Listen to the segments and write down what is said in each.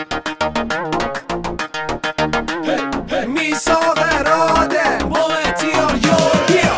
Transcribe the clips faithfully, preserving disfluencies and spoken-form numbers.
میثاق اراده با اعتیار یور بیا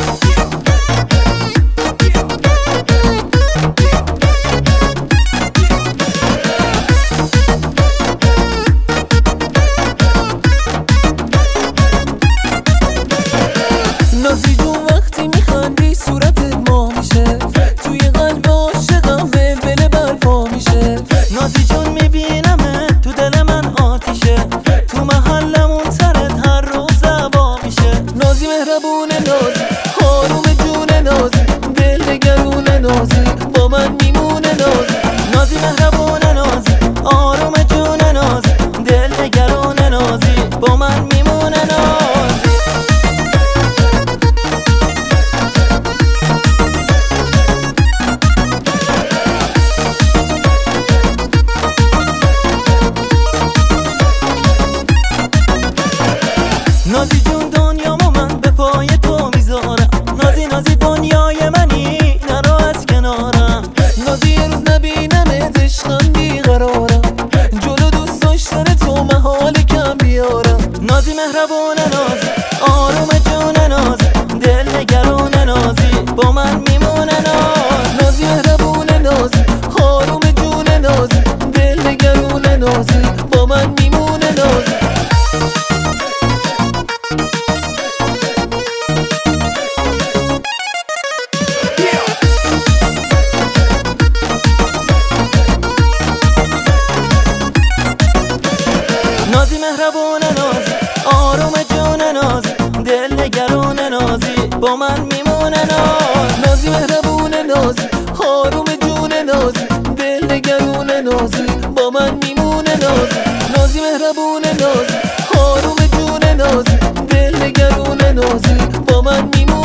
نازی جون وقتی میخندی صورتت ماه میشه، توی قلب عاشقم ولوله برپا میشه. نازی جون میبینمت تو دل من آتیشه، تو محلمون سرت هر روز هوا میشه. نازی مهربونه، نازی آروم جونه، نازی دل نگرونه، نازی با من میمونه. نازی نازی مهربونه، نازی آروم جونه، نازی دل نگرونه، نازی با من میمونه. نازی نازی جون دنیامو من به پای تو میذارم، نازی نازی دنیای منی نرو از کنارم. نازی یه روز نبینمت عشقم بیقرارم، جلو دوست داشتن تو محال کم بیارم. نازی مهربونه، نازی آروم جونه، نازی دل نگرونه، نازی با من میمونه. ناز نازی مهربونه، نازی آروم جونه، نازی دل نگرونه، نازی با من میمونه. نازی نازی مهربونه، نازی آروم جونه، نازی دل نگرونه، نازی با من میمونه. ناز نازی مهربونه، نازی آروم جونه، نازی دل نگرونه، نازی با من میمونه. نازی نازی مهربونه، نازی آروم جونه، نازی دل نگرونه، نازی با من میمونه.